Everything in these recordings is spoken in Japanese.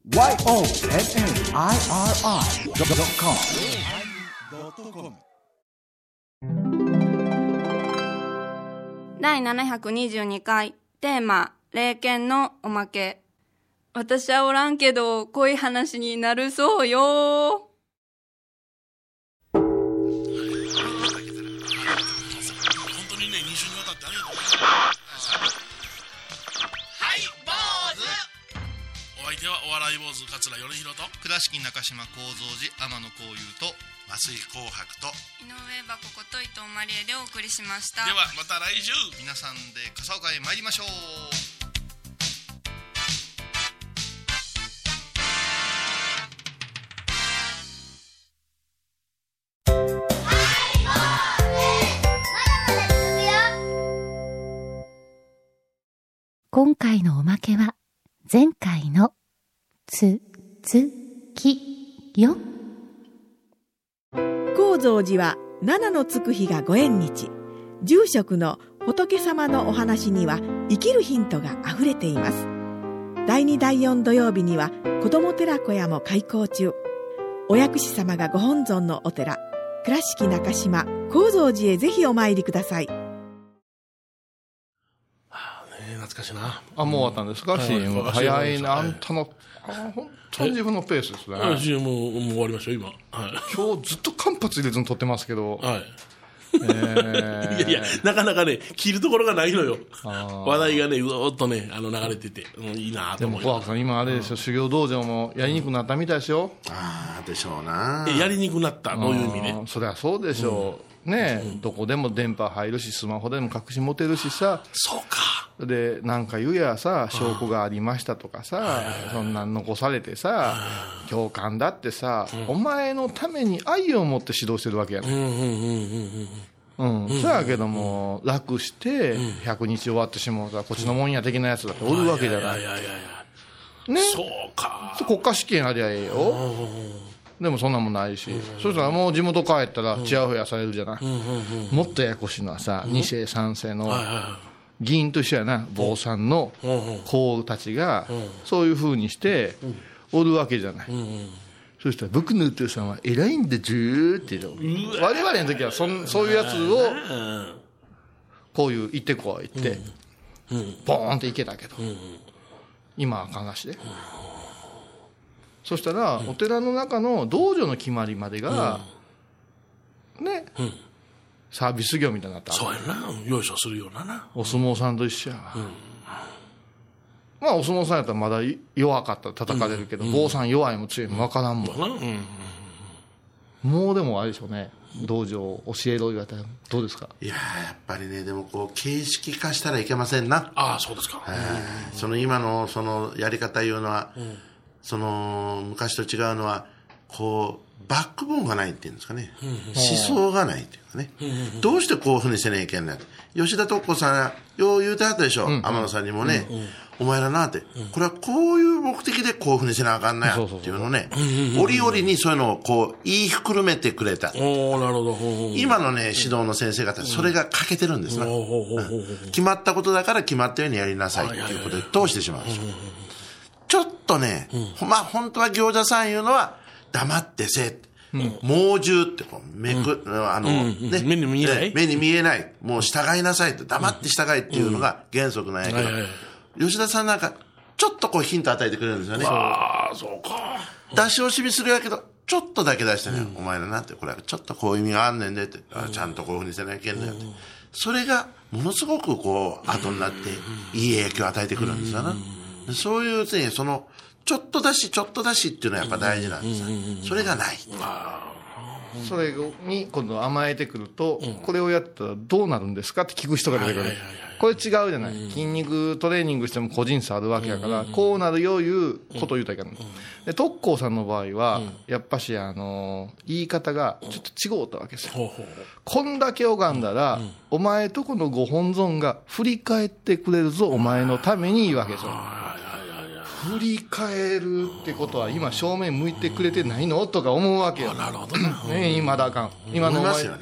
YONNIRI.com 第722回テーマ霊剣のおまけ。私はおらんけど濃い話になるそうよ。 お相手はお笑い坊主桂米宏と倉敷中島幸三寺天野幸雄と増井紅白と井上箱こと伊藤マリエでお送りしました。 ではまた来週。 皆さんで笠岡へ参りましょう。 今回のおまけは前回のつつきよ。 高蔵寺は七のつく日がご縁日。住職の仏様のお話には生きるヒントがあふれています。第2第4土曜日には子ども寺小屋も開校中。お薬師様がご本尊のお寺、倉敷中島・高蔵寺へぜひお参りください。 懐かしいな。 もう終わったんですか、CM。早いな、あんたの、本当に自分のペースですね。 CM もう終わりましたよ、今。 今日ずっと間髪入れずに撮ってますけど。 いやいや、なかなかね、切るところがないのよ。話題がね、ずーっとね、流れてて、いいなと思います。 でも、小白さん、今あれですよ、修行道場もやりにくくなったみたいですよ。 でしょうな。 やりにくくなった、どういう意味ね。 そりゃそうでしょう。ね、どこでも電波入るし、スマホでも隠し持てるしさ。 そうか。 で、なんか言うやさ、証拠がありましたとかさ、そんなん残されてさ、共感だってさ、お前のために愛を持って指導してるわけやね。そうやけども、楽して、100日終わってしまうから、こっちのもんや的なやつだっておるわけじゃない。ね。 そうか。 国家試験ありゃええよ。でもそんなもんないし、そしたらもう地元帰ったらちやほやされるじゃない。もっとややこしいのはさ、2世3世の議員と一緒やな、坊さんの子たちがそういう風にしておるわけじゃない。そしたら僕のお父さんは偉いんだずーって言う。我々の時はそういうやつをこういう言ってこう言ってボーンっていけたけど、今はあかんがしで。そしたらお寺の中の道場の決まりまでがね、サービス業みたいになった。 そうやな、よいしょするようなな。 お相撲さんと一緒やわ。まあお相撲さんやったらまだ弱かったら叩かれるけど、坊さん弱いも強いも分からんもん。もうでもあれでしょうね、道場を教えろ言われたらどうですか。 いややっぱりね、でもこう形式化したらいけませんな。 そうですか。 その今のそのやり方いうのは、その昔と違うのはこうバックボーンがないっていうんですかね、思想がないっていうかね、どうしてこういうふうにせなきゃいけない。吉田徳子さんがよう言うてはったでしょ、天野さんにもね、お前らなって、これはこういう目的でこういうふうにせなあかんなやっていうのね、折々にそういうのをこう言いふくるめてくれた。 なるほど。 今のね指導の先生方それが欠けてるんですな。決まったことだから決まったようにやりなさいっていうことで通してしまうんですよ。ちょっとね、まあ本当は行者さんいうのは黙ってせえ、猛獣ってこう目に見えない、もう従いなさいって黙って従いっていうのが原則なんやけど、吉田さんなんかちょっとこうヒント与えてくれるんですよね。 そうか。 出し惜しみするやけどちょっとだけ出してね、お前らなってこれはちょっとこういう意味があんねんでって、ちゃんとこういうふうにせなきゃいけんのよって、それがものすごくこう後になっていい影響を与えてくるんですよな。そういうね、そのちょっとだしっていうのはやっぱ大事なんですよ。それがない。 それに今度甘えてくると、これをやったらどうなるんですかって聞く人が出てくる。これ違うじゃない。筋肉トレーニングしても個人差あるわけやから、こうなるよういうことを言うたらいけない。で特攻さんの場合はやっぱし言い方がちょっと違うたわけですよ。こんだけ拝んだら、お前とこのご本尊が振り返ってくれるぞ、お前のために言うわけですよ。振り返るってことは今正面向いてくれてないのとか思うわけよ。 なるほどね。 今だあかん。今のお前、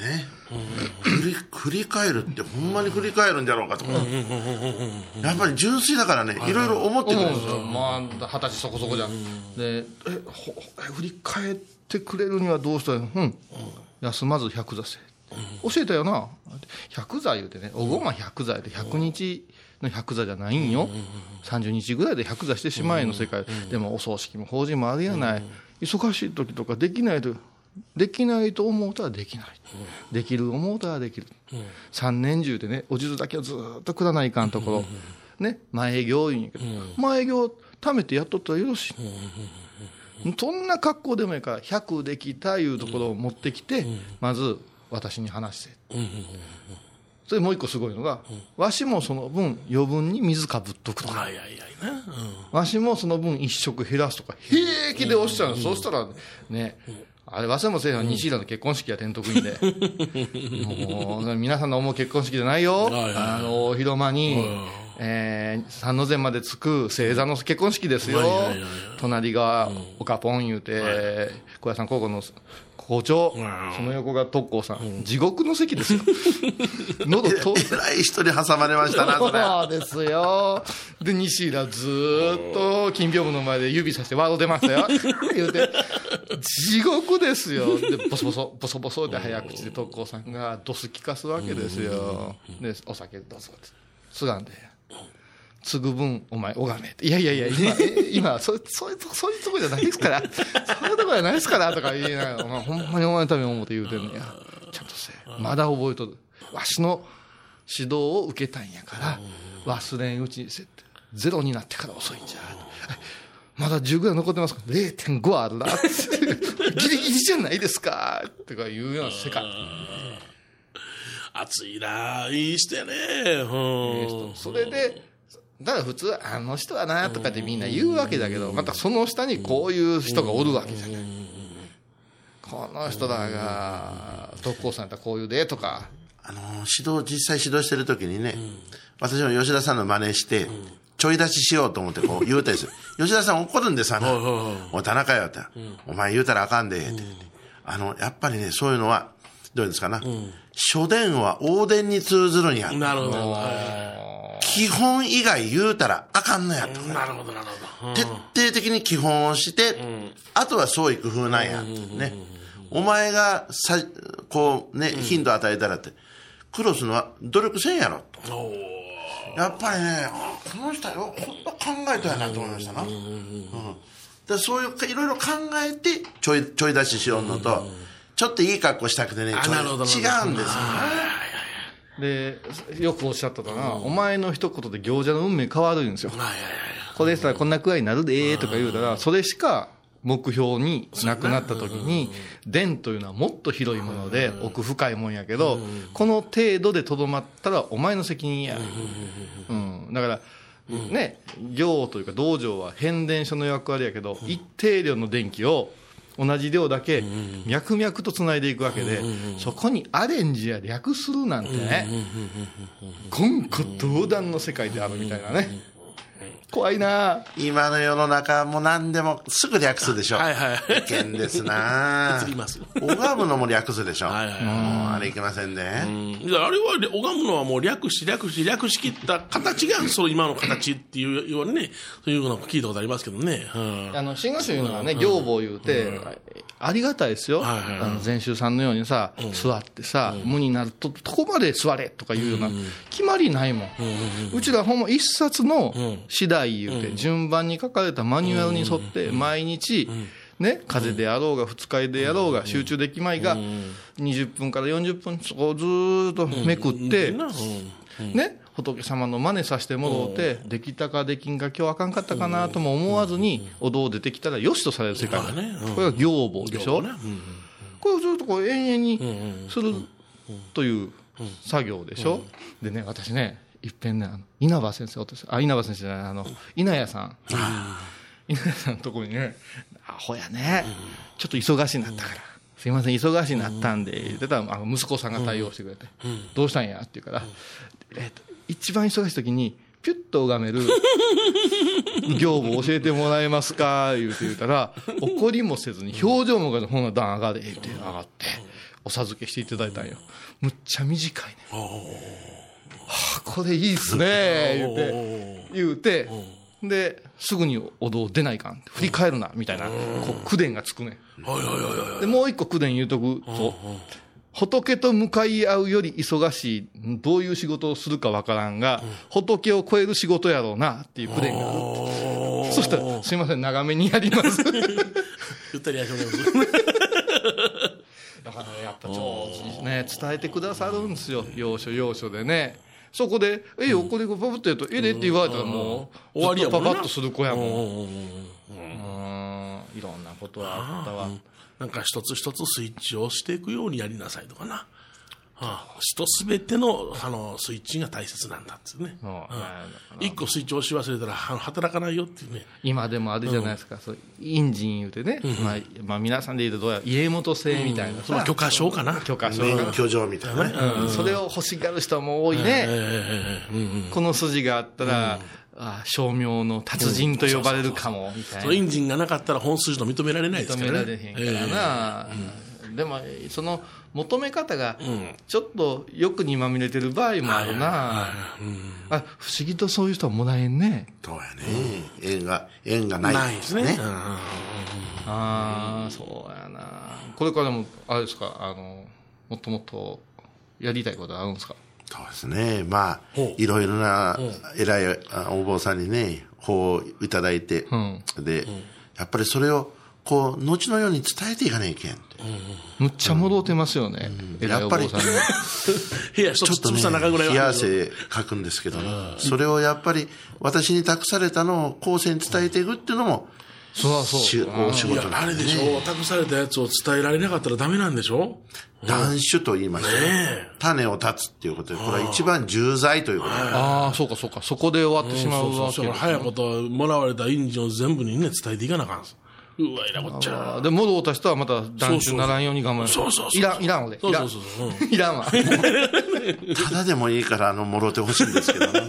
振り返るってほんまに振り返るんだろうかとか、やっぱり純粋だからね、いろいろ思ってくるんですよ。 まあ20歳そこそこじゃん。で振り返ってくれるにはどうしたら休まず100座せ教えたよな。100座言うてね、おごま100座で100日の100座じゃないんよ。30日ぐらいで100座してしまえの世界。でもお葬式も法事もあるやない。忙しい時とかできないと思うたらできない、できる思うたらできる、3年中でねおじずだけはずっとくらないかんところ、ね、前営業言うんやけど、前営業貯めてやっとったらよろしい、そんな格好でもいいから100できたいうところを持ってきて、まず私に話せ、それもう一個すごいのが、わしもその分余分に水かぶっとくとか、わしもその分一食減らすとか平気でおっしゃるの。そうしたらね、あれ忘れもせえへん、西浦の結婚式や天徳院でもう皆さんの思う結婚式じゃないよ。お広間に三の前までつく正座の結婚式ですよ。隣がおかぽん言うて小屋さん高校の校長、その横が特攻さん、地獄の席ですよ。喉とえらい人に挟まれましたな、それ。 そうですよ。で西浦ずーっと金屏風の前で指さしてワード出ましたよ言うて地獄ですよ。でボソボソで早口で特攻さんがドス聞かすわけですよ。でお酒どうぞってつがんで、継ぐ分お前拝めって、いや今そういうとこじゃないですからそういうとこじゃないですからとか言いながら、ほんまにお前のために思って言うてんのや、ちゃんとせえ、まだ覚えとる、わしの指導を受けたんやから忘れんうちにせって、ゼロになってから遅いんじゃ、まだ10ぐらい残ってますから 0.5 あるなってギリギリじゃないですかってかいうような世界。 熱いな、いい人やね。 それでだから普通あの人はなとかってみんな言うわけだけど、またその下にこういう人がおるわけじゃない。この人らが特攻さんやったらこういうでとか、 実際指導してる時にね、私も吉田さんの真似してちょい出ししようと思ってこう言うたりする。吉田さん怒るんですわな。おい田中よって、お前言うたらあかんでって、やっぱりね、そういうのはどういうんですかな、書伝は応伝に通ずるんや。 なるほど。 基本以外言うたらあかんのやと。 なるほど。 徹底的に基本をして、あとは創意工夫なんや。ね。お前がこうね、頻度与えたらって、苦労するのは努力せんやろと。やっぱりね、この人はよ、こんな考えたやなと思いましたな。でそういういろいろ考えてちょい出ししようのと、ちょっといい格好したくてね、違うんですよね。 でよくおっしゃったかな、お前の一言で行者の運命変わるんですよ。これしたらこんな具合になるでとか言うたら、それしか目標になくなった時に、伝というのはもっと広いもので奥深いもんやけど、この程度でとどまったらお前の責任や。だからね、行というか道場は変電所の役割やけど、一定量の電気を同じ量だけ脈々とつないでいくわけで、そこにアレンジや略するなんてね、言語道断の世界であるみたいなね。怖いな。 今の世の中も何でもすぐ略すでしょ。危険ですな。拝むのも略すでしょ。あれいけませんね。あれは拝むのはもう略しきった形がその今の形っていうようにね、そういうのを聞いたことありますけどね。 真言宗いうのはね、行法言うてありがたいですよ。禅宗さんのようにさ、座ってさ、無になるとこまで座れとかいうような決まりないもん。うちらほんま一冊の次第言うて、順番に書かれたマニュアルに沿って毎日ね、風であろうが二日酔いでやろうが集中できまいが20分から40分そこをずーっとめくってね、仏様の真似させてもろうて、できたかできんか今日あかんかったかなとも思わずにお堂出てきたらよしとされる世界だ。これが行法でしょ。これをずっとこう延々にするという作業でしょ。でね、私ね、いっぺんね、稲葉先生、稲葉先生じゃない、稲谷さんのところにね、アホやね、ちょっと忙しいなったから、すいません忙しいなったんで言ってたら、息子さんが対応してくれて、どうしたんやって言うから、一番忙しい時にピュッと拝める行を教えてもらえますか言うたら、怒りもせずに表情もほんな段上がれ言うて上がってお授けしていただいたんよ。むっちゃ短いね。これいいっすね言うてですぐにお堂出ないかん、振り返るなみたいなこう口伝がつくね。でもう一個口伝言うとくと、仏と向かい合うより忙しい、どういう仕事をするかわからんが、仏を超える仕事やろうなっていう口伝がある。そしたらすいません長めにやりますゆったりやりますだからね、やっぱ上手にね伝えてくださるんですよ、要所要所でね。そこで「これパパッとやるとえれ?」って言われたらもう終わりやもんな。パパッとする子やもん。いろんなことはあったわ。 なんか一つ一つスイッチを押していくようにやりなさいとかな。人すべてのスイッチが大切なんだってね。一個スイッチ押し忘れたら働かないよっていうね。 今でもあれじゃないですか、そうインジン言うてね、まあ皆さんで言うとどうや家元制みたいなさ、 許可証かな、 免許状みたいなね、 それを欲しがる人も多いね。この筋があったら称名の達人と呼ばれるかもみたいな。 そのエンジンがなかったら本筋の認められないですからね。 認められへんからな。でもその求め方がちょっと欲にまみれてる場合もあるな。不思議とそういう人はもらえんね。 そうやね。縁がないですね。 そうやな。これからもあれですか、もっともっとやりたいことあるんですか？ そうですね。まあいろいろな偉いお坊さんにね法をいただいて、でやっぱりそれをこう後のように伝えていかないといけんって。 むっちゃ戻ってますよね。 やっぱりちょっとね冷や汗かくんですけどね。それをやっぱり私に託されたのを後世に伝えていくっていうのもお仕事なんですね。 あれでしょ、託されたやつを伝えられなかったらダメなんでしょ。 断種と言いまして、種を断つっていうことで、これは一番重罪ということで。 そうかそうか、そこで終わってしまうわけですね。 早いこともらわれたインジンを全部にね伝えていかなあかんす。うわ、いらこっちゃ。 で、戻った人はまた断種ならんように我慢。いらん俺。いらんわ。 ただでもいいからもろてほしいんですけどね。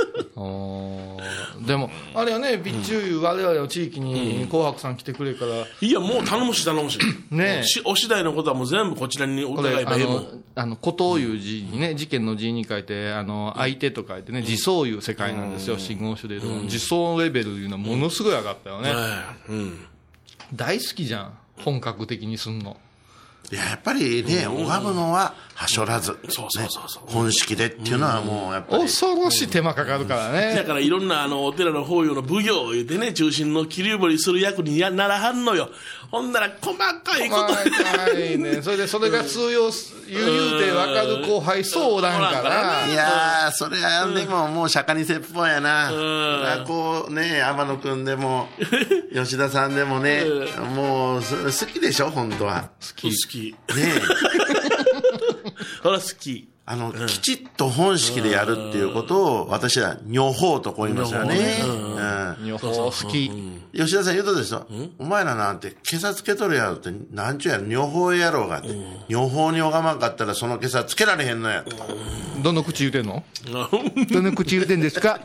でもあれはね、備中いう我々の地域に紅白さん来てくれから、 いやもう頼むしね、お次第のことはもう全部こちらにお伺いばええもん。 こという字にね、事件の字に書いて相手と書いてね、自走いう世界なんですよ、真言宗でいうと。自走レベルいうのはものすごい上がったよね。大好きじゃん、本格的にすんの。 いや、やっぱりね、拝むのははしょらず、本式でっていうのはもうやっぱり恐ろしい手間かかるからね。 だからいろんなお寺の法要の奉行を言ってね、中心の切り売りする役にならはんのよ。ほんなら細かいことね、それでそれが通用言うて分かる後輩そうおらんから。 いやー、それはでももう釈迦に説法やな。こうね、天野くんでも吉田さんでもね、もう好きでしょ本当は。 好きねほら好き。 きちっと本式でやるっていうことを私は女法とこう言いますよね。 女法好き。 吉田さん言うとですよ、お前らなんて袈裟つけとるやろって、なんちゅうやろ、女法やろうがって、女法に拝まんかったらその袈裟つけられへんのやと。 どの口言うてんの？どの口言うてんですか？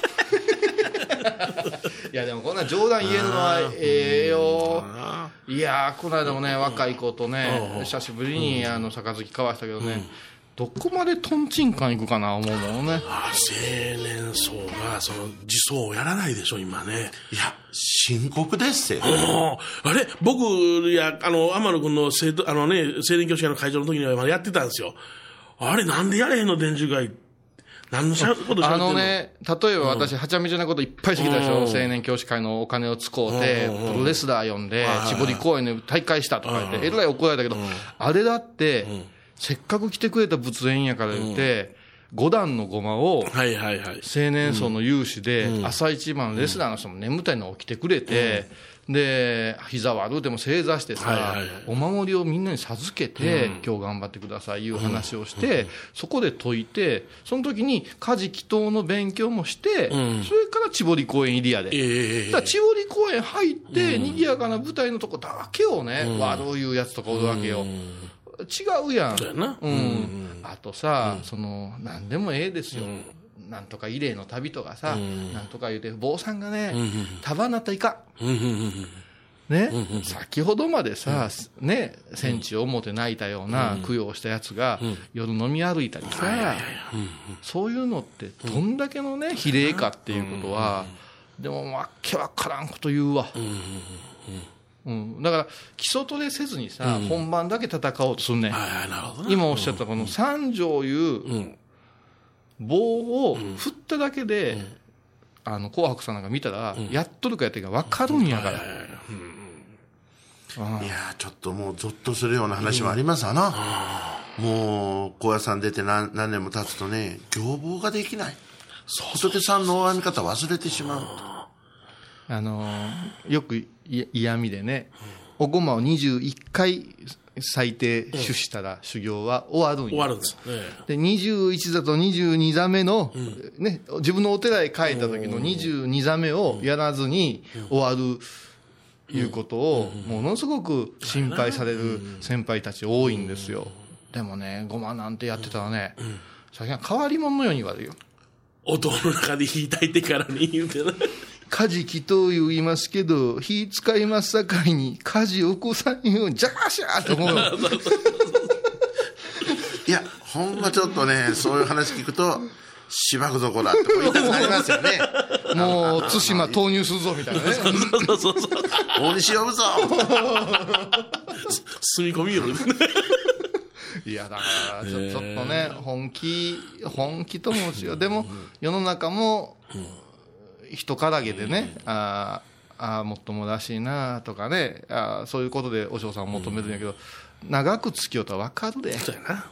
いやでもこんな冗談言えるのはええよ。いやこの間もね、若い子とね、久しぶりに杯交わしたけどね、どこまでトンチンカン行くかな思うもんね。 青年層がその自走をやらないでしょ今ね。 いや深刻ですよ。 あれ僕や天野君の青年教師会の会場の時にはやってたんですよ。あれなんでやれへんの伝授会。何のことしゃべってんの？ ね、例えば私、はちゃめちゃなこといっぱいしてきたでしょ。青年教師会のお金を使うて、プロレスラー呼んで、千堀公園で大会したとか言って、えらい怒られたけど、あれだって、せっかく来てくれた仏縁やから言って、5段のごまを、青年層の有志で、朝一番レスラーの人も眠たいの起きてくれて、で、膝悪うても正座してさ、お守りをみんなに授けて、今日頑張ってくださいいう話をして、そこで解いて、その時に家事祈祷の勉強もして、それから千堀公園入りやで。だから千堀公園入って、賑やかな舞台のとこだけをね、悪ういうやつとかおるわけよ。違うやん。あとさ、何でもええですよ。なんとか慰霊の旅とかさ、なんとか言うて坊さんがね、束になったらいかん。 ね、先ほどまでさ、ね、戦地を表泣いたような供養したやつが、夜飲み歩いたりさ、そういうのってどんだけのね、比例かっていうことは、でもわけわからんこと言うわ。だから基礎トレせずにさ、本番だけ戦おうとすんねん。今おっしゃったこの三条いう棒を振っただけで、紅白さんなんか見たら、やっとるかやってるか分かるんやから。 いやちょっともうゾッとするような話もありますわな。もう高野山出て何年も経つとね、行棒ができない。仏さんの拝み方忘れてしまう。 よく嫌味でね、おごまを21回最低主したら修行は終わるんや。 終わるんです。 で、21座と22座目の、ね、自分のお寺へ帰った時の22座目をやらずに終わるいうことをものすごく心配される先輩たち多いんですよ。でもね、ごまなんてやってたらね、最近は変わり者のように言われるよ。 お堂の中で火焚いてからに言うてな。 火事祈祷言いますけど、火使いますさかいに火事起こさんようにジャーシャーって思う。 いや、ほんまちょっとね、そういう話聞くと、しばくぞこらって言いたくなりますよね。 もう、対馬投入するぞみたいなね。 大西呼ぶぞ住み込みよ。 いや、だからちょっとね、本気ともしよう。でも、世の中も、人からげでね、もっともらしいなとかね、そういうことでお嬢さんを求めるんやけど、長く付き合うとは分かるで。 そうやな。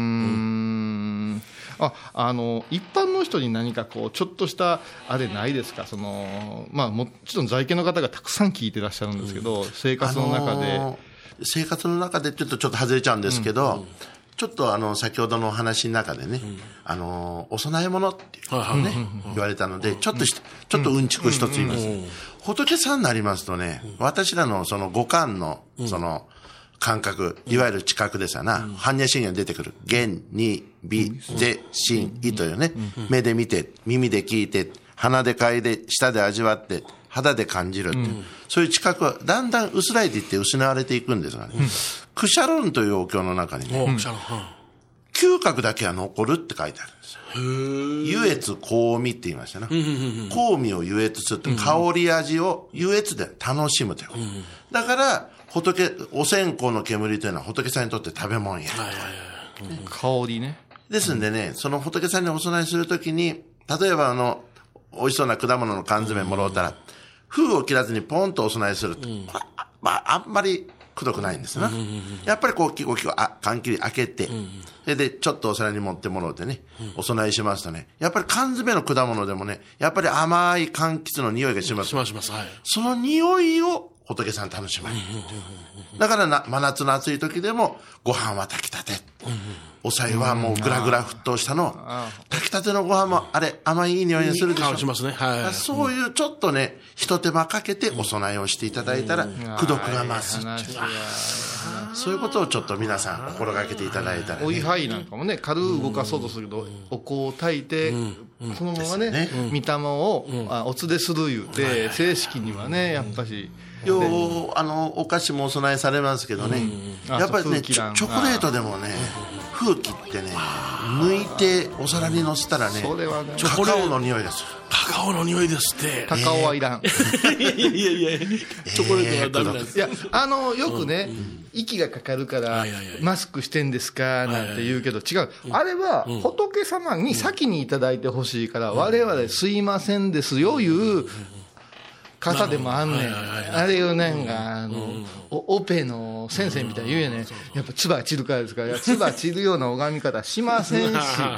一般の人に何かこうちょっとしたあれないですか。もちろん在家の方がたくさん聞いてらっしゃるんですけど、生活の中で、 生活の中でちょっと外れちゃうんですけど、ちょっと先ほどのお話の中でね、お供え物っていうね、言われたので、ちょっとうんちく一つ言います。仏さんになりますとね、私らのその五感の感覚、いわゆる知覚ですよな。般若心経に出てくる。言、に、美、是、心、意というね。目で見て、耳で聞いて、鼻で嗅いで、舌で味わって、肌で感じるって、そういう知覚はだんだん薄らいでいって失われていくんですがね。クシャロンというお経の中にね、嗅覚だけは残るって書いてあるんですよ。優越香味って言いましたね。香味を優越するって、香り味を優越で楽しむということ。だから、お線香の煙というのは仏さんにとって食べ物や。 香りね。 ですんでね、その仏さんにお供えするときに、例えば美味しそうな果物の缶詰もらうたら、封を切らずにポンとお供えすると、あんまりくどくないんですな。やっぱり缶切り開けて、で、ちょっとお皿に持ってもらうてね、お供えしますとね、やっぱり缶詰の果物でもね、やっぱり甘い柑橘の匂いがします。その匂いを仏さん楽しまれる。だから真夏の暑い時でも、ご飯は炊きたて。お菜はもうぐらぐら沸騰したの。炊きたてのご飯も、あれ、甘いいい匂いにするでしょ。 しますね。はい。 そういうちょっとね、一手間かけてお供えをしていただいたら、功徳が増す。そういうことをちょっと皆さん心がけていただいたら、ね。 おいはいなんかもね、軽く動かそうとするけど、お香を炊いて、そのままね、御霊をお連れする言うて、正式にはね、やっぱし。 お菓子もお供えされますけどね、やっぱりね、チョコレートでもね、風切ってね、抜いてお皿に乗せたらね、カカオの匂いがする。 カカオの匂いですって。 カカオはいらん。 いや、チョコレートはダメなんです。 いや、よくね、息がかかるからマスクしてんですかなんて言うけど、違う。あれは仏様に先にいただいてほしいから、我々すいませんですよいう方でもあんねん。あれをなんか、オペの先生みたいに言うよね。やっぱ唾散るからですから、唾散るような拝み方しませんし。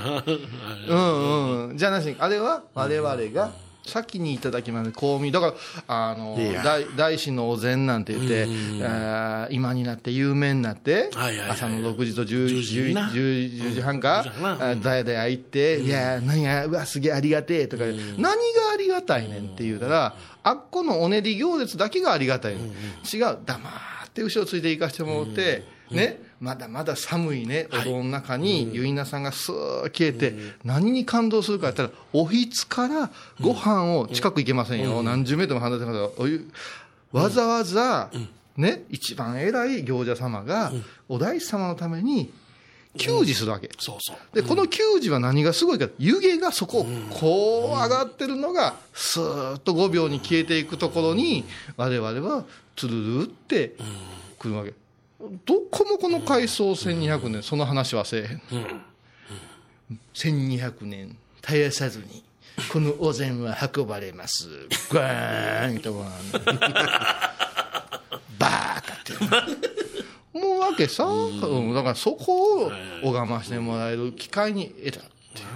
じゃなし、あれは我々が先にいただきます。香味。だから、大師のお膳なんて言って、今になって有名になって、朝の6時と10時半か、だやだや行って、いや、うわ、すげえありがてえとか、何がありがたいねんって言うたら、あっこのお練り行列だけがありがたいねん。違う、黙って後ろついて行かしてもらって、ね、まだまだ寒いね、お堂の中に、ゆいなさんがスーッ消えて、何に感動するかって言ったら、おひつからご飯を近く行けませんよ。何十メートルも離れてますから、 わざわざ、ね、一番偉い行者様が、お大師様のために給仕するわけ。 そうそう。 で、この給仕は何がすごいか、湯気がそこをこう上がってるのが、スーッと5秒に消えていくところに、我々はつるるってくるわけ。どこもこの回想1200年、その話はせえへん。1200年絶やさずに、このお膳は運ばれます。グワーンとバーカって思うわけさ、だからそこを拝ましてもらえる機会に得たっていう。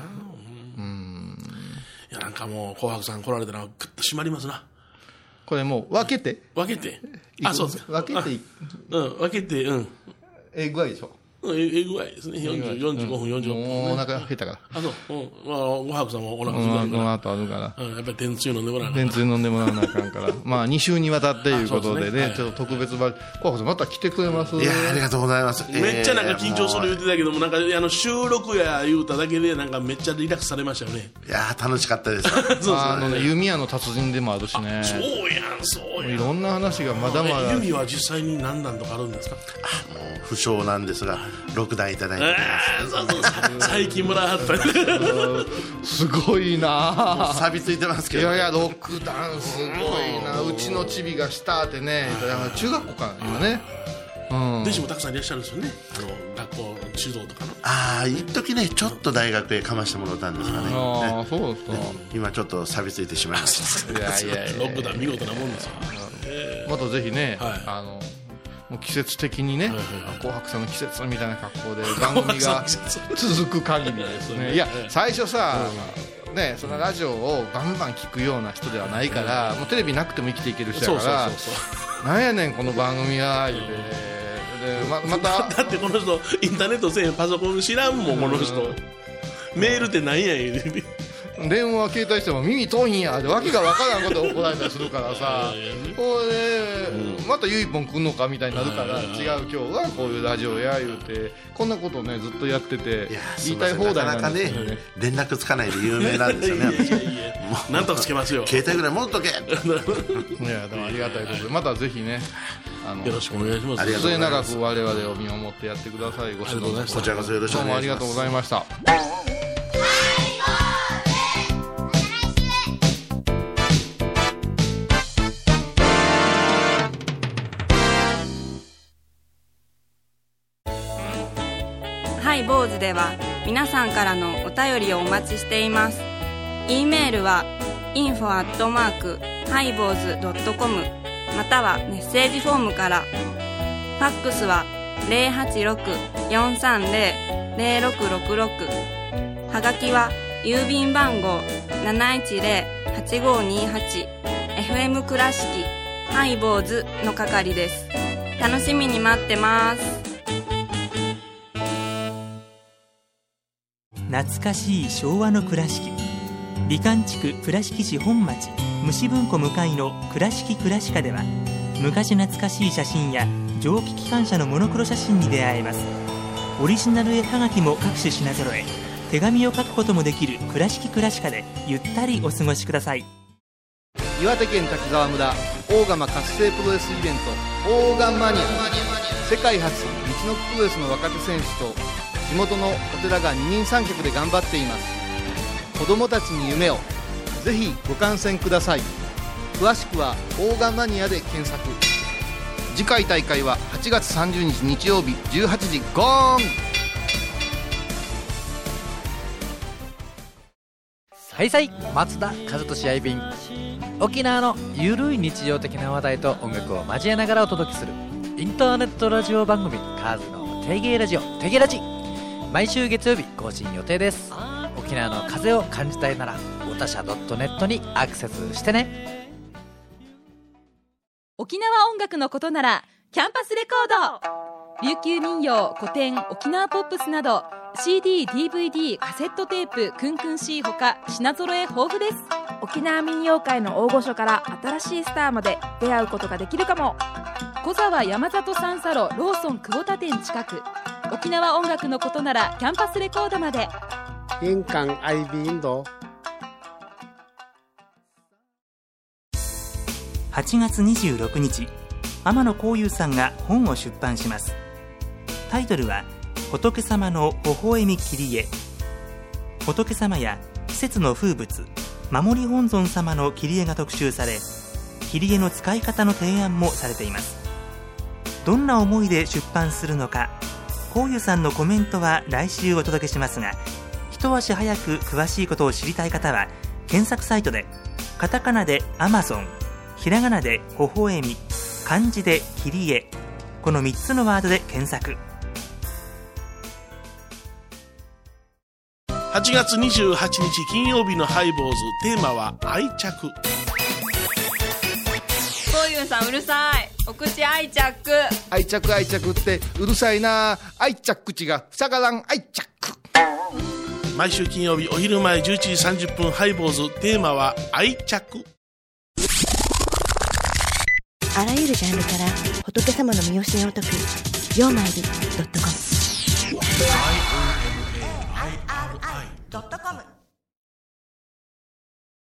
いや、なんかもう紅白さん来られたらグッと締まりますな。 これもう分けてそうですか。 分けて分けて、 具合でしょ。 具合ですね。45分、46分。 もうお腹減ったから。 そう。紅白さんもお腹空いてるから。 この後あるから。 やっぱり天つゆ飲んでもらわな天つゆ飲んでもらわなあかんから。まあ2週にわたっていうことでね、ちょっと特別版、紅白さんまた来てくれます？ いや、ありがとうございます。 めっちゃなんか緊張する言ってたけども、なんか収録や言うただけでなんかめっちゃリラックスされましたよね。 いや、楽しかったです。 弓矢の達人でもあるしね。 そうやん。 いろんな話がまだまだ。 弓は実際に何段とかあるんですか？ もう不詳なんですが、6段いただいて最近もらったすごいな。 錆びついてますけど。 いやいや、6段すごいな。うちのチビがしたってね、中学校かな今ね。 弟子もたくさんいらっしゃるんですよね。学校指導とかの。 一時ね、ちょっと大学へかましてもらったんですがね。 そうですか。 今ちょっと錆びついてしまいました。 いやいや 6段見事なもんですよ。 またぜひね、もう季節的にね、紅白さんの季節みたいな格好で番組が続く限りですね。いや、最初さ、ね、そのラジオをバンバン聞くような人ではないから、もうテレビなくても生きていける人やから、なんやねんこの番組は言うて、まただってこの人インターネットせえへん、パソコン知らんもんこの人。メールって何や言うて。 電話携帯しても耳遠いんやでわけがわからんこと怒られたりするからさ、これまたゆいぽん来んのかみたいになるから、違う、今日はこういうラジオや言うて、こんなことをねずっとやってて言いたい放題なんですよね。 連絡つかないで有名なんですよね。 なんとかつけますよ。 携帯ぐらい戻っとけ。いや、でもありがたいことで、またぜひね、 よろしくお願いします。 末永く我々を見守ってやってください。ご指導こちらこそよろしくお願いします。 どうもありがとうございました。 ハイボーズでは皆さんからのお便りをお待ちしています。 E メールは info@highboz.com またはメッセージフォームから。ファックスは 086-430-0666、はがきは郵便番号 710-8528 FM 倉敷ハイボーズの係です。楽しみに待ってます。 懐かしい昭和の倉敷、美観地区倉敷市本町虫文庫向かいの倉敷倉歯科では、昔懐かしい写真や蒸気機関車のモノクロ写真に出会えます。オリジナル絵はがきも各種品揃え、手紙を書くこともできる倉敷倉歯科でゆったりお過ごしください。 岩手県滝沢村大釜活性プロレスイベントオーガンマニア、世界初道のプロレスの若手選手と地元のお寺が二人三脚で頑張っています。子どもたちに夢を、ぜひご観戦ください。詳しくはオーガンマニアで検索。次回大会は8月30日日曜日18時ゴーン。 はいさい、松田和俊愛便。沖縄のゆるい日常的な話題と音楽を交えながらお届けするインターネットラジオ番組、カーズのテゲラジオ、テゲラジ。毎週月曜日更新予定です。沖縄の風を感じたいならおたしゃ .net にアクセスしてね。 沖縄音楽のことならキャンパスレコード、琉球民謡、古典、沖縄ポップスなど CD、DVD、カセットテープ、クンクン C ほか品揃え豊富です。 沖縄民謡界の大御所から新しいスターまで出会うことができるかも。 小沢山里三佐路ローソン久保田店近く。沖縄音楽のことならキャンパスレコードまで。 玄関アイビーンド。 8月26日、天野幸雄さんが本を出版します。タイトルは仏様の微笑み切り絵。仏様や季節の風物、守り本尊様の切り絵が特集され、切り絵の使い方の提案もされています。どんな思いで出版するのか、幸雄さんのコメントは来週お届けしますが、一足早く詳しいことを知りたい方は検索サイトでカタカナでアマゾン、ひらがなで微笑み、漢字で切り絵、この3つのワードで検索。 8月28日金曜日のハイボーズ、テーマは愛着。 こういうさんうるさい、お口愛着。 愛着愛着ってうるさいな。愛着口が塞がらん愛着。 毎週金曜日お昼前11時30分ハイボーズ、テーマは愛着。 あらゆるジャンルから仏様の身教えを説く曜マイル.com。